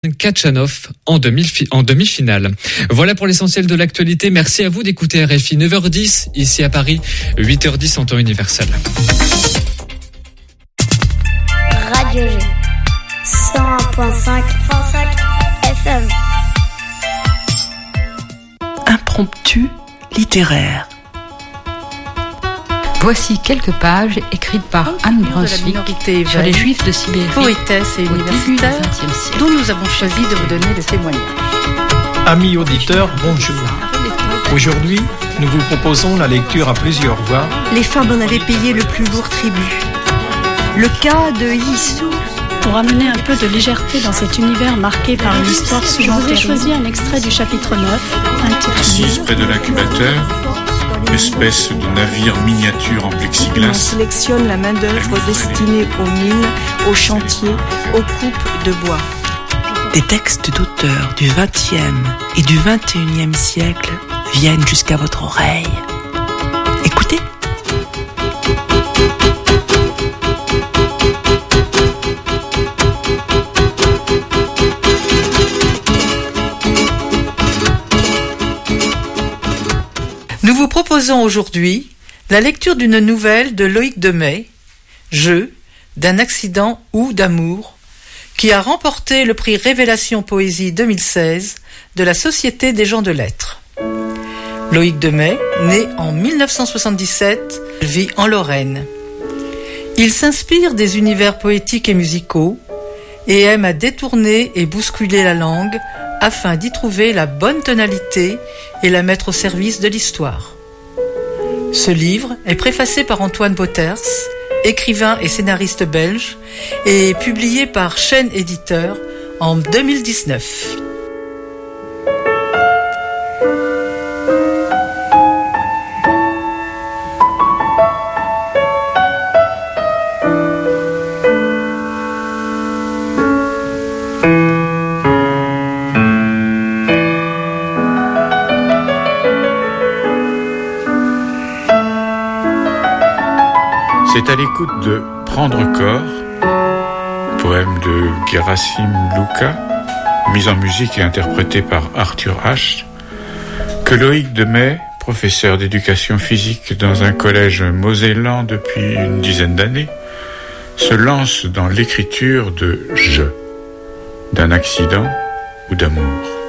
Kachanov en demi-finale. Voilà pour l'essentiel de l'actualité. Merci à vous d'écouter RFI. 9h10 ici à Paris, 8h10 en temps universel. Radio G 101.5 FM. Impromptu littéraire. Voici quelques pages écrites par Anne Brunswick sur les Juifs de Sibérie, poétesse et universitaire, dont nous avons choisi de vous donner le témoignage. Amis auditeurs, bonjour. Aujourd'hui, nous vous proposons la lecture à plusieurs voix. Les femmes en avaient payé le plus lourd tribut. Le cas de Yissou. Pour amener un peu de légèreté dans cet univers marqué par une histoire souvent terrible, j'ai choisi un extrait du chapitre 9, intitulé Assise près de l'incubateur, espèce de navire miniature en plexiglas. On sélectionne la main-d'œuvre destinée aux mines, aux chantiers, aux coupes de bois. Des textes d'auteurs du XXe et du XXIe siècle viennent jusqu'à votre oreille. Écoutez. Nous vous proposons aujourd'hui la lecture d'une nouvelle de Loïc Demey, Jeu, d'un accident ou d'amour, qui a remporté le prix Révélation Poésie 2016 de la Société des gens de lettres. Loïc Demey, né en 1977, vit en Lorraine. Il s'inspire des univers poétiques et musicaux et aime à détourner et bousculer la langue afin d'y trouver la bonne tonalité et la mettre au service de l'histoire. Ce livre est préfacé par Antoine Botters, écrivain et scénariste belge, et publié par Chêne Éditeur en 2019. C'est à l'écoute de Prendre corps, poème de Gerasim Luka, mis en musique et interprété par Arthur H., que Loïc Demey, professeur d'éducation physique dans un collège mosellan depuis une dizaine d'années, se lance dans l'écriture de « Je », d'un accident ou d'amour.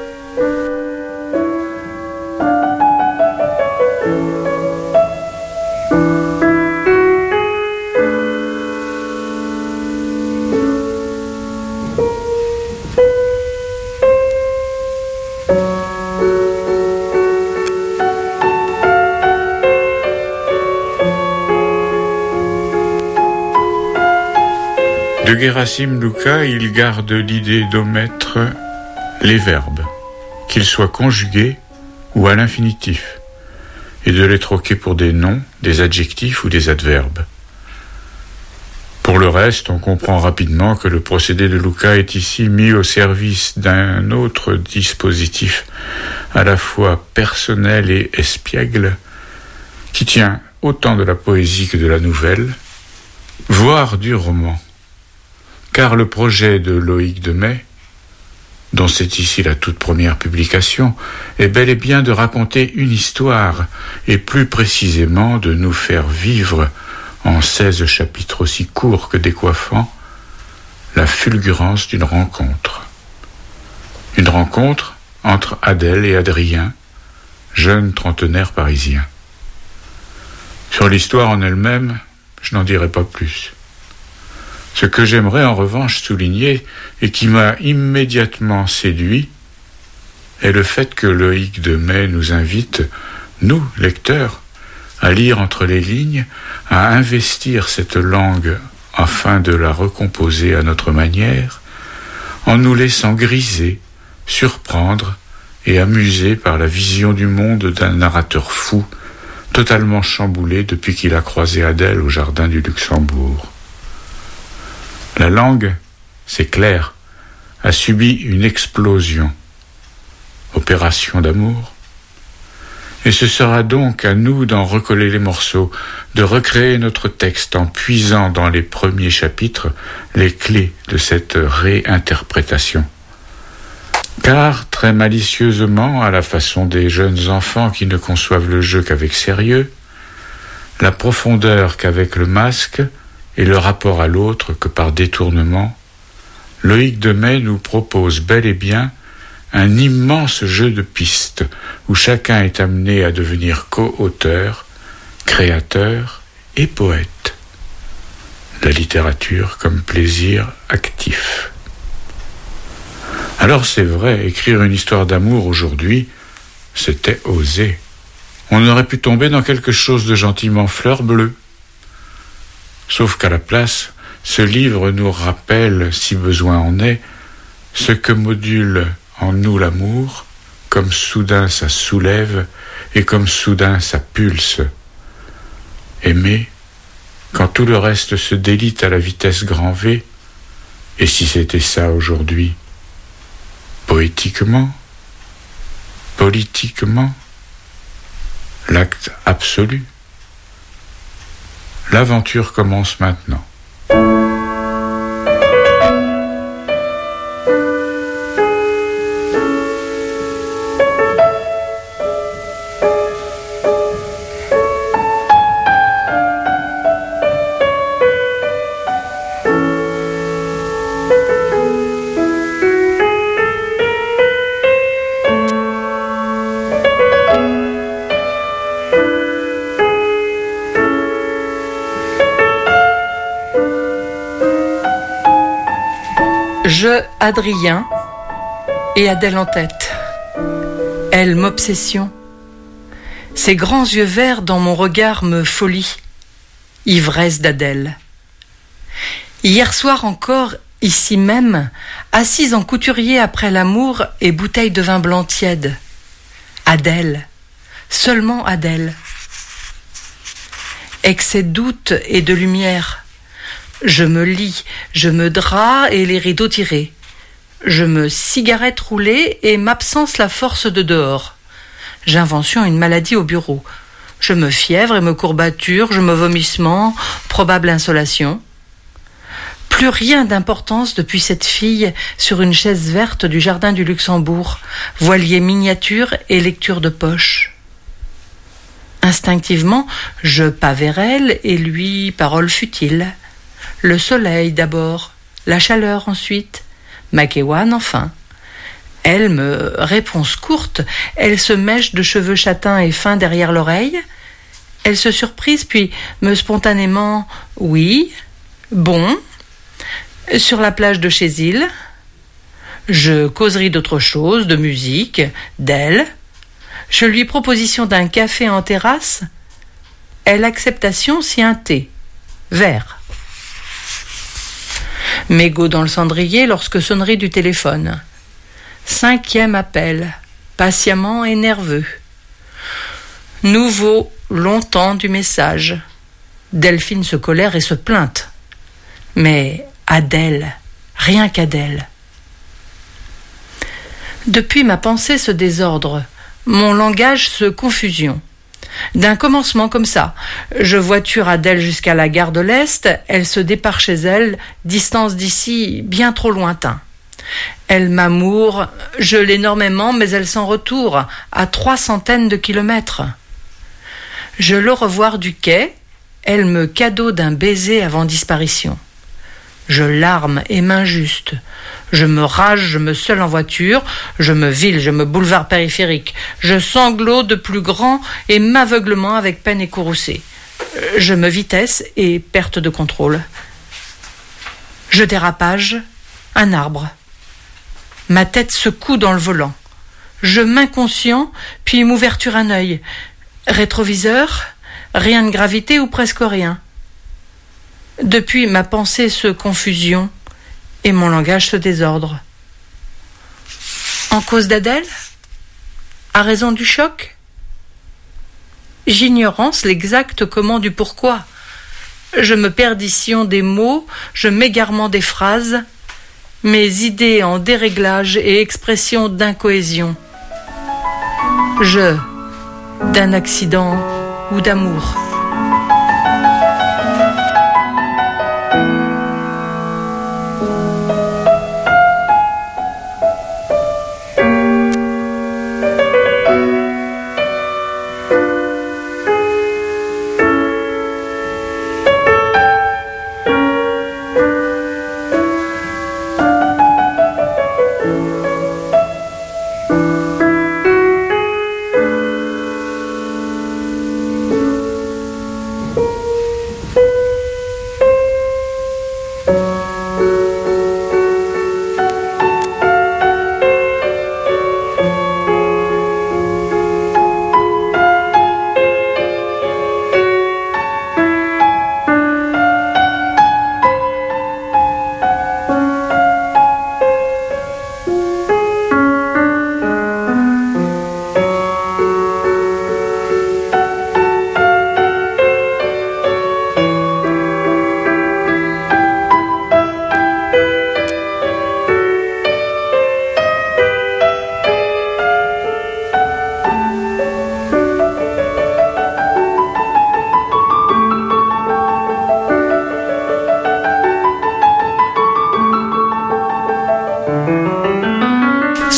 De Gerasim Luka, il garde l'idée d'omettre les verbes, qu'ils soient conjugués ou à l'infinitif, et de les troquer pour des noms, des adjectifs ou des adverbes. Pour le reste, on comprend rapidement que le procédé de Luka est ici mis au service d'un autre dispositif à la fois personnel et espiègle, qui tient autant de la poésie que de la nouvelle, voire du roman. Car le projet de Loïc Demey, dont c'est ici la toute première publication, est bel et bien de raconter une histoire, et plus précisément de nous faire vivre, en 16 chapitres aussi courts que décoiffants, la fulgurance d'une rencontre. Une rencontre entre Adèle et Adrien, jeunes trentenaires parisiens. Sur l'histoire en elle-même, je n'en dirai pas plus. Ce que j'aimerais en revanche souligner et qui m'a immédiatement séduit est le fait que Loïc Demey nous invite, nous, lecteurs, à lire entre les lignes, à investir cette langue afin de la recomposer à notre manière, en nous laissant griser, surprendre et amuser par la vision du monde d'un narrateur fou, totalement chamboulé depuis qu'il a croisé Adèle au jardin du Luxembourg. La langue, c'est clair, a subi une explosion, opération d'amour, et ce sera donc à nous d'en recoller les morceaux, de recréer notre texte en puisant dans les premiers chapitres les clés de cette réinterprétation. Car, très malicieusement, à la façon des jeunes enfants qui ne conçoivent le jeu qu'avec sérieux, la profondeur qu'avec le masque et le rapport à l'autre que par détournement, Loïc Demey nous propose bel et bien un immense jeu de pistes où chacun est amené à devenir co-auteur, créateur et poète. La littérature comme plaisir actif. Alors c'est vrai, écrire une histoire d'amour aujourd'hui, c'était osé. On aurait pu tomber dans quelque chose de gentiment fleur bleue. Sauf qu'à la place, ce livre nous rappelle, si besoin en est, ce que module en nous l'amour, comme soudain ça soulève et comme soudain ça pulse. Aimer, quand tout le reste se délite à la vitesse grand V, et si c'était ça aujourd'hui, poétiquement, politiquement, l'acte absolu. L'aventure commence maintenant. Je, Adrien, et Adèle en tête. Elle m'obsession. Ses grands yeux verts dans mon regard me folie. Ivresse d'Adèle. Hier soir encore, ici même, assise en couturier après l'amour et bouteille de vin blanc tiède. Adèle, seulement Adèle. Excès de doute et de lumière. Je me lis, je me drap et les rideaux tirés. Je me cigarette roulée et m'absence la force de dehors. J'invention une maladie au bureau. Je me fièvre et me courbature, je me vomissement, probable insolation. Plus rien d'importance depuis cette fille sur une chaise verte du jardin du Luxembourg, voilier miniature et lecture de poche. Instinctivement, je pas vers elle et lui parole futile. Le soleil d'abord, la chaleur ensuite, Makewan enfin. Elle me réponse courte, elle se mèche de cheveux châtains et fins derrière l'oreille. Elle se surprise puis me spontanément « oui, bon ». Sur la plage de chez il, je causerai d'autre chose, de musique, d'elle. Je lui proposition d'un café en terrasse. Elle acceptation si un thé, vert. Mégot dans le cendrier lorsque sonnerie du téléphone. 5e appel, patiemment et nerveux. Nouveau, longtemps du message. Delphine se colère et se plainte. Mais Adèle, rien qu'Adèle. Depuis ma pensée se désordre, mon langage se confusion. D'un commencement comme ça, je voiture Adèle jusqu'à la gare de l'Est, elle se départ chez elle, distance d'ici bien trop lointain. Elle m'amoure, je l'ai énormément, mais elle s'en retourne à 300 de kilomètres. Je le revoir du quai, elle me cadeau d'un baiser avant disparition. Je larme et m'injuste. Je me rage, je me seule en voiture, je me vile, je me boulevard périphérique. Je sanglote de plus grand et m'aveuglement avec peine et courroucée. Je me vitesse et perte de contrôle. Je dérapage, un arbre. Ma tête secoue dans le volant. Je m'inconscient, puis m'ouverture un œil. Rétroviseur, rien de gravité ou presque rien. Depuis, ma pensée se confusion et mon langage se désordre. En cause d'Adèle ? À raison du choc ? J'ignorance l'exact comment du pourquoi. Je me perdition des mots, je m'égarement des phrases, mes idées en déréglage et expression d'incohésion. Je, d'un accident ou d'amour.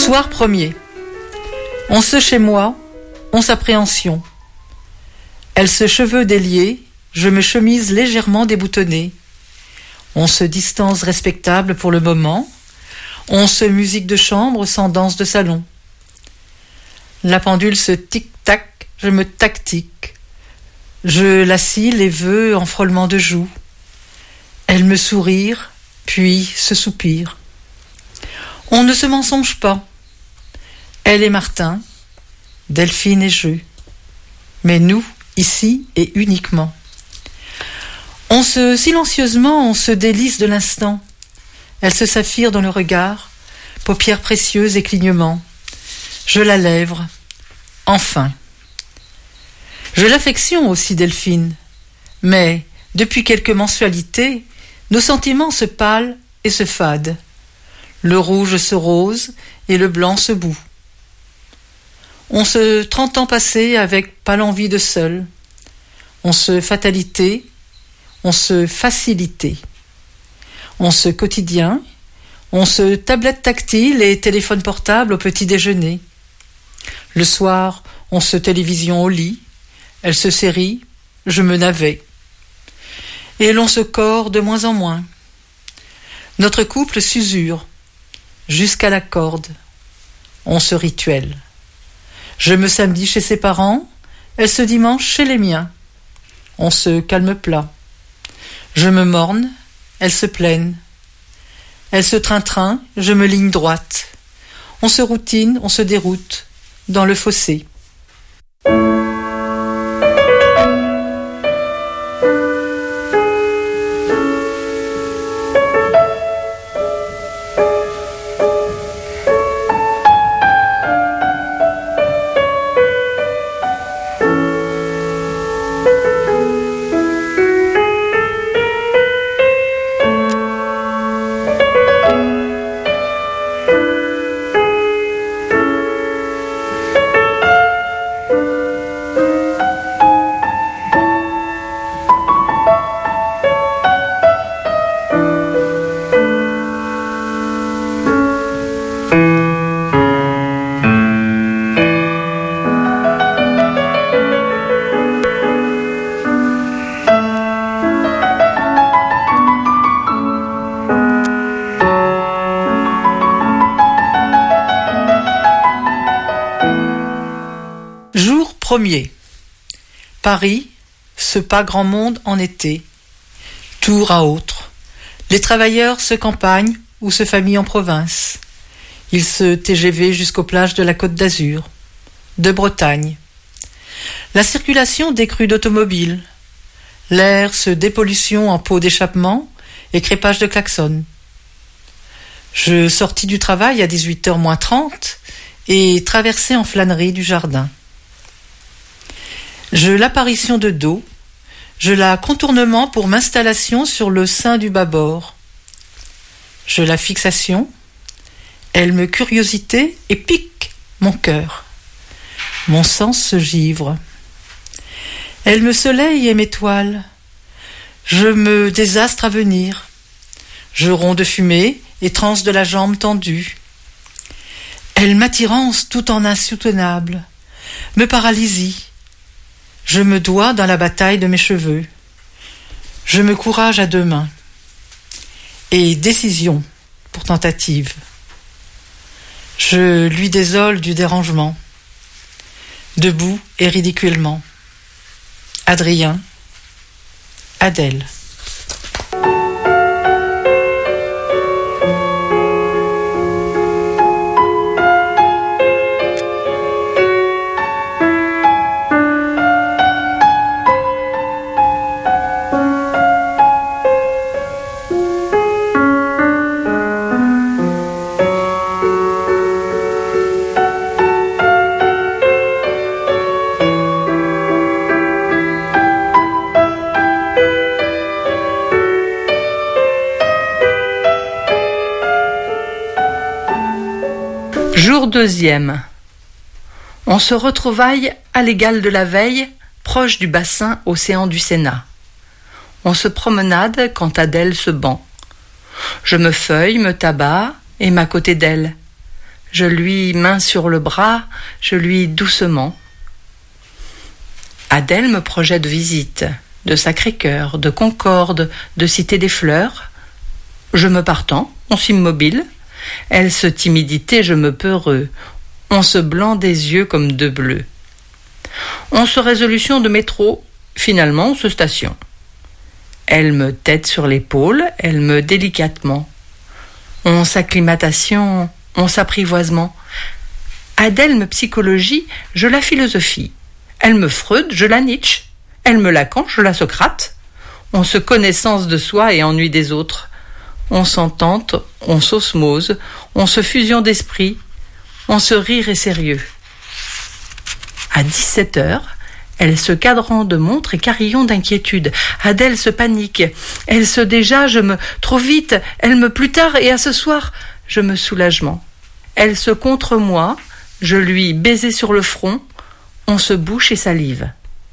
Soir premier. On se chez moi, on s'appréhension. Elle se cheveux déliés, je me chemise légèrement déboutonnée. On se distance respectable pour le moment, on se musique de chambre sans danse de salon. La pendule se tic-tac, je me tactique. Je lassie les vœux en frôlement de joues. Elle me sourire, puis se soupire. On ne se mensonge pas. Elle et Martin, Delphine et je. Mais nous, ici et uniquement. Silencieusement, on se délice de l'instant. Elle se saphire dans le regard, paupières précieuses et clignements. Je la lèvre. Enfin. Je l'affectionne aussi, Delphine. Mais, depuis quelques mensualités, nos sentiments se pâlent et se fadent. Le rouge se rose et le blanc se bout. On se 30 ans passés avec pas l'envie de seul. On se fatalité, on se facilité. On se quotidien, on se tablette tactile et téléphone portable au petit déjeuner. Le soir, on se télévision au lit, elle se série, je me navais. Et l'on se corps de moins en moins. Notre couple s'usure, jusqu'à la corde. On se rituelle. Je me samedi chez ses parents, elle se dimanche chez les miens. On se calme plat. Je me morne, elle se plaine. Elle se train-train, je me ligne droite. On se routine, on se déroute, dans le fossé. Premier. Paris, ce pas grand monde en été. Tour à autre. Les travailleurs se campagnent ou se famillent en province. Ils se TGV jusqu'aux plages de la Côte d'Azur, de Bretagne. La circulation décrue d'automobiles. L'air se dépollution en pots d'échappement et crépage de klaxon. Je sortis du travail à 18h moins 30 et traversai en flânerie du jardin. Je l'apparition de dos, je la contournement pour m'installation sur le sein du bâbord. Je la fixation, elle me curiosité et pique mon cœur. Mon sens se givre. Elle me soleil et m'étoile. Je me désastre à venir. Je ronds de fumée et transe de la jambe tendue. Elle m'attirance tout en insoutenable, me paralysie. Je me dois dans la bataille de mes cheveux. Je me courage à deux mains. Et décision pour tentative. Je lui désole du dérangement. Debout et ridiculement. Adrien, Adèle. Jour deuxième. On se retrouvaille à l'égal de la veille, proche du bassin océan du Sénat. On se promenade quand Adèle se band. Je me feuille, me tabac et m'à côté d'elle. Je lui main sur le bras, je lui doucement. Adèle me projette visite de Sacré-Cœur, de Concorde, de Cité des Fleurs. Je me partant, on s'immobile. Elle se timidité, je me peureux. On se blanc des yeux comme deux bleus. On se résolution de métro, finalement on se station. Elle me tête sur l'épaule, elle me délicatement. On s'acclimatation, on s'apprivoisement. Adèle me psychologie, je la philosophie. Elle me Freud, je la Nietzsche. Elle me Lacan, je la Socrate. On se connaissance de soi et ennui des autres. On s'entente, on s'osmose, on se fusion d'esprit, on se rire et sérieux. À 17h, elle se cadrant de montre et carillon d'inquiétude. Adèle se panique. Elle se déjà, je me trop vite, elle me plus tard et à ce soir, je me soulagement. Elle se contre moi, je lui baiser sur le front, on se bouche et salive.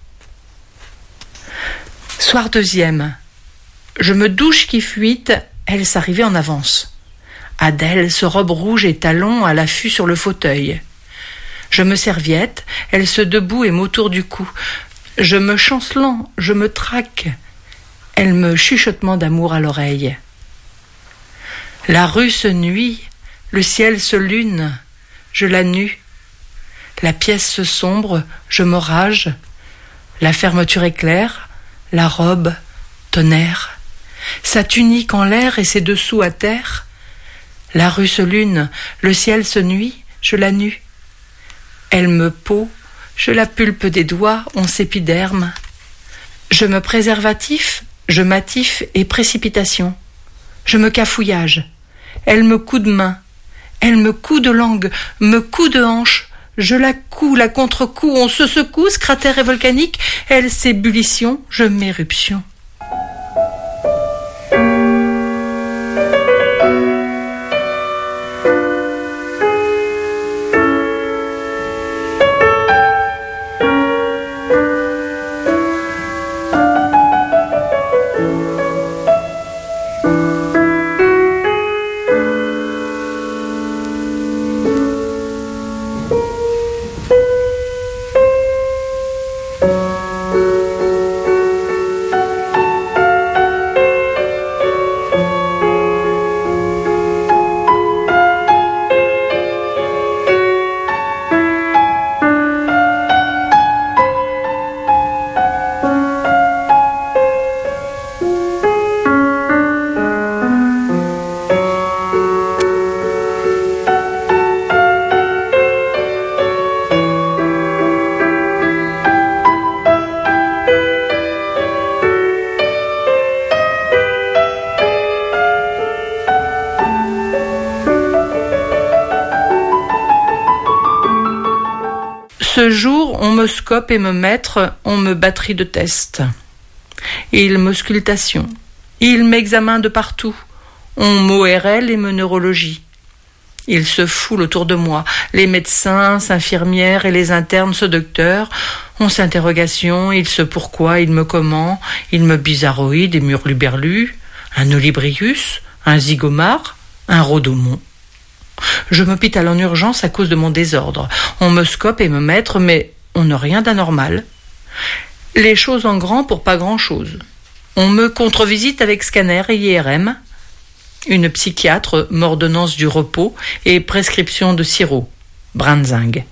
Soir deuxième. Je me douche qui fuite, elle s'arrivait en avance. Adèle se robe rouge et talons à l'affût sur le fauteuil. Je me serviette, elle se debout et m'autour du cou. Je me chancelant, je me traque. Elle me chuchotement d'amour à l'oreille. La rue se nuit, le ciel se lune, je la nue. La pièce se sombre, je m'orage. La fermeture éclaire, la robe, tonnerre. Sa tunique en l'air et ses dessous à terre. La rue se lune, le ciel se nuit, je la nue. Elle me peau, je la pulpe des doigts, on s'épiderme. Je me préservatif, je m'attif et précipitation. Je me cafouillage. Elle me coud de main. Elle me coud de langue, me coud de hanche. Je la couds, la contre-coup, on se secousse, cratère et volcanique. Elle s'ébullition, je m'éruption. Ce jour, on me scope et me mettre, on me batterie de test. Il m'auscultation. Il m'examine de partout. On m'ORL et me neurologie. Il se foule autour de moi. Les médecins, infirmières et les internes, ce docteur. On s'interrogation, il se pourquoi, il me comment, il me bizarroïde et murluberlu, un olibrius, un zygomare, un rhodomon. Je m'hôpitale en urgence à cause de mon désordre. On me scope et me mettre, mais on n'a rien d'anormal. Les choses en grand pour pas grand-chose. On me contre-visite avec scanner et IRM. Une psychiatre m'ordonnance du repos et prescription de sirop. Brandzing.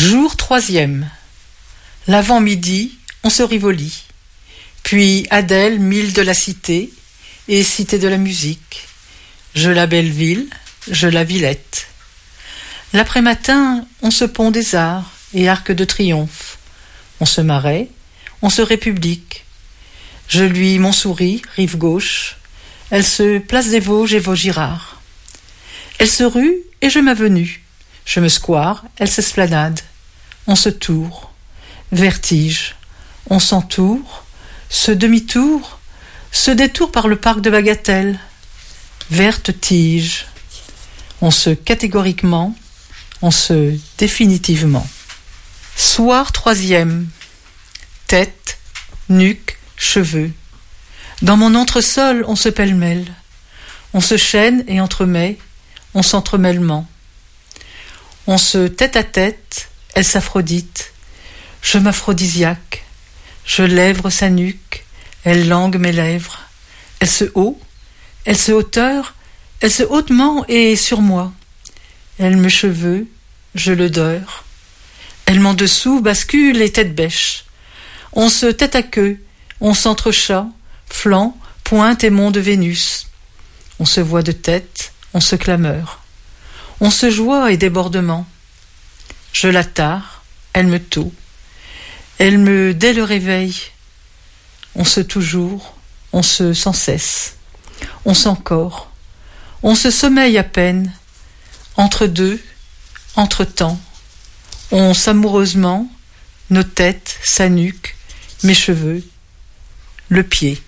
Jour 3e. L'avant-midi, on se rivolit. Puis Adèle, mille de la cité, et cité de la musique. Je la Belleville, je la Villette. L'après-matin, on se pont des arts et arc de triomphe. On se Marais, on se République. Je lui Montsouris, rive gauche. Elle se place des Vosges et Vaugirard. Elle se rue et je m'avenue. Je me square, elle s'esplanade. On se tour, vertige. On s'entoure, se demi-tour, se détour par le parc de Bagatelle. Verte tige. On se catégoriquement, on se définitivement. Soir 3e. Tête, nuque, cheveux. Dans mon entresol, on se pêle-mêle. On se chaîne et entremet, on s'entremêlement. On se tête à tête, elle s'aphrodite. Je m'aphrodisiaque. Je lèvre sa nuque, elle langue mes lèvres. Elle se haut, elle se hauteur, elle se hautement et sur moi. Elle me cheveux, je le dore. Elle m'en dessous bascule et tête bêche. On se tête à queue, on s'entrechat, flanc, pointe et mont de Vénus. On se voit de tête, on se clameure. On se joie et débordement. Je la tare, elle me tôt. Elle me dès le réveil. On se toujours, on se sans cesse. On s'encore. On se sommeille à peine. Entre deux, entre temps. On s'amoureusement, nos têtes, sa nuque, mes cheveux, le pied.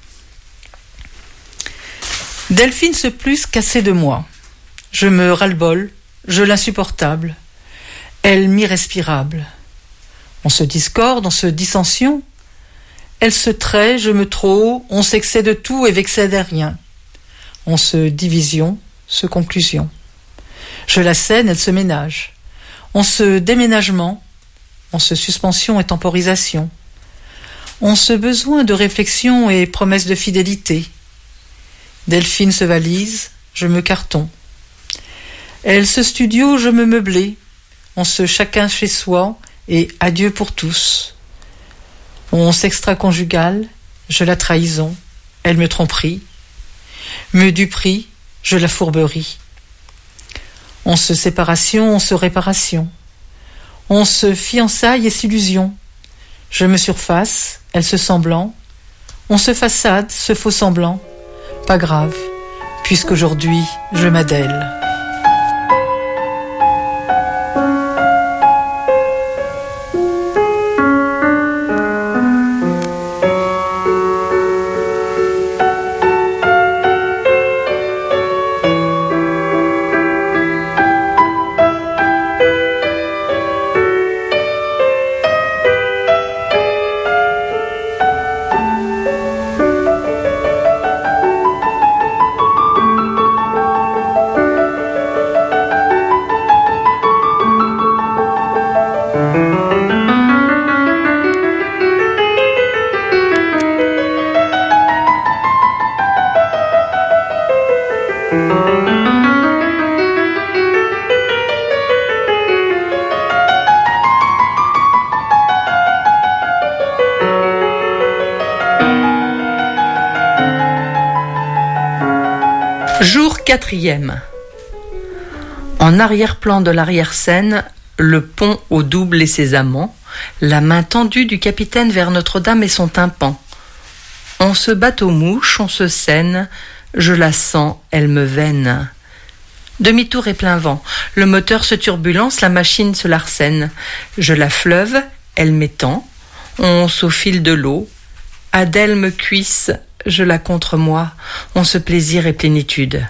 Delphine se plus qu'assez de moi. Je me ras-le-bol, je l'insupportable. Elle m'irrespirable. On se discorde, on se dissension. Elle se trait, je me trau, on s'excède de tout et vexède à rien. On se division, se conclusion. Je la scène, elle se ménage. On se déménagement, on se suspension et temporisation. On se besoin de réflexion et promesse de fidélité. Delphine se valise, je me carton. Elle se studio, je me meublé. On se chacun chez soi et adieu pour tous. On s'extra-conjugal, je la trahison, elle me tromperie. Me duperie, je la fourberie. On se séparation, on se réparation. On se fiançaille et s'illusion. Je me surface, elle se semblant. On se façade, se faux semblant. Pas grave, puisqu'aujourd'hui je m'adèle. Jour 4e. En arrière-plan de l'arrière-scène, le pont au double et ses amants, la main tendue du capitaine vers Notre-Dame et son tympan. On se bat aux mouches, on se scène, je la sens, elle me veine. Demi-tour et plein vent, le moteur se turbulence, la machine se larcène. Je la fleuve, elle m'étend, on s'aufile de l'eau. Adèle me cuisse, je la contre moi, on se plaisir et plénitude.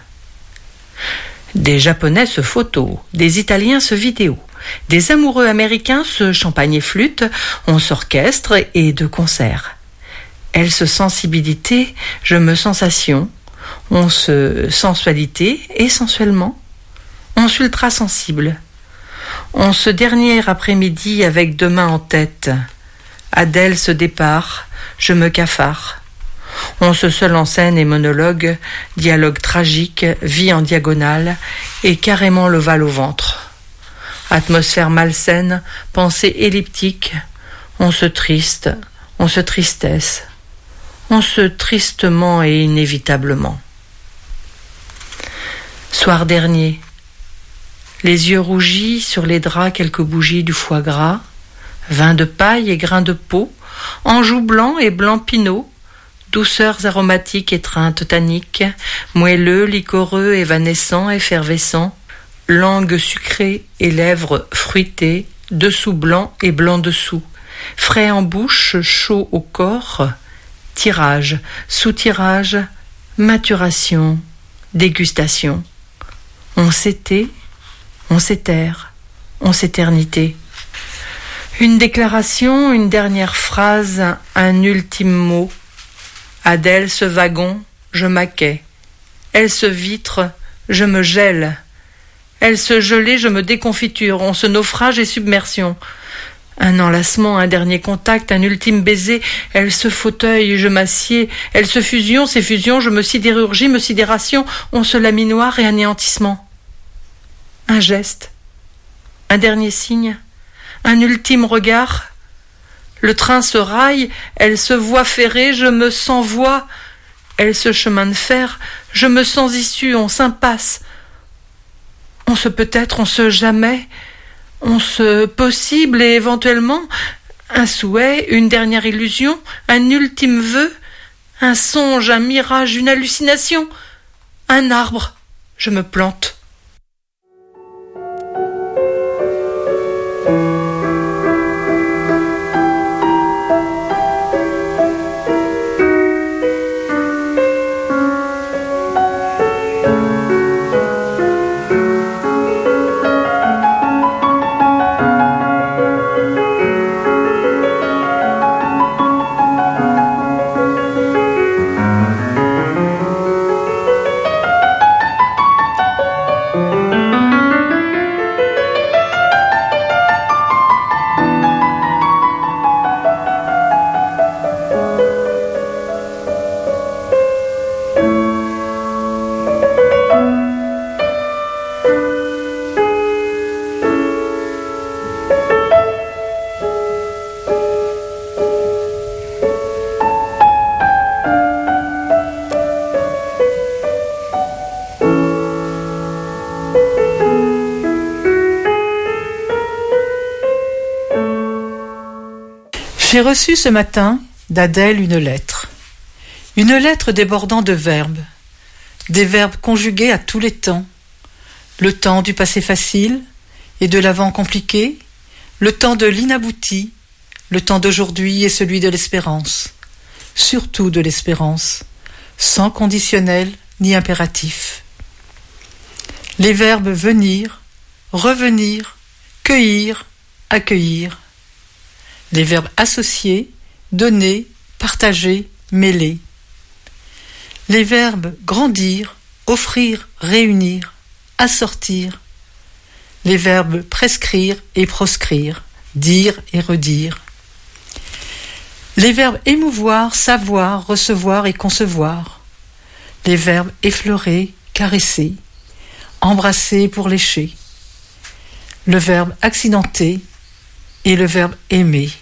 Des Japonais se photo, des Italiens se vidéo, des amoureux américains se champagne et flûte, on s'orchestre et de concert. Elle se sensibilité, je me sensation, on se sensualité et sensuellement, on s'ultra sensible. On se dernier après-midi avec deux mains en tête. Adèle se départ, je me cafard. On se seul en scène et monologue, dialogue tragique, vie en diagonale et carrément le val au ventre. Atmosphère malsaine, pensée elliptique, on se triste, on se tristesse, on se tristement et inévitablement. Soir dernier, les yeux rougis, sur les draps quelques bougies du foie gras, vin de paille et grains de peau, anjou blanc et blanc pinot, douceurs aromatiques, étreintes tanniques, moelleux, liquoreux, évanescents, effervescents, langue sucrée et lèvres fruitées, dessous blanc et blanc dessous, frais en bouche, chaud au corps, tirage, sous-tirage, maturation, dégustation. On s'était, on s'étère, on s'éternité. Une déclaration, une dernière phrase, un ultime mot. Adèle se wagon, je maquais. Elle se vitre, je me gèle. Elle se gelait, je me déconfiture. On se naufrage et submersion. Un enlacement, un dernier contact, un ultime baiser. Elle se fauteuil, je m'assieds. Elle se fusion, c'est fusion, je me sidérurgie, me sidération. On se laminoire et anéantissement. Un geste, un dernier signe, un ultime regard. Le train se raille, elle se voit ferrée, je me sens voie. Elle se chemin de fer, je me sens issue, on s'impasse. On se peut-être, on se jamais, on se possible et éventuellement un souhait, une dernière illusion, un ultime vœu, un songe, un mirage, une hallucination, un arbre, je me plante. J'ai reçu ce matin d'Adèle une lettre débordant de verbes, des verbes conjugués à tous les temps, le temps du passé facile et de l'avant compliqué, le temps de l'inabouti, le temps d'aujourd'hui et celui de l'espérance, surtout de l'espérance, sans conditionnel ni impératif. Les verbes venir, revenir, cueillir, accueillir. Les verbes associés, donner, partager, mêler. Les verbes grandir, offrir, réunir, assortir. Les verbes prescrire et proscrire, dire et redire. Les verbes émouvoir, savoir, recevoir et concevoir. Les verbes effleurer, caresser, embrasser pour lécher. Le verbe accidenté et le verbe aimer.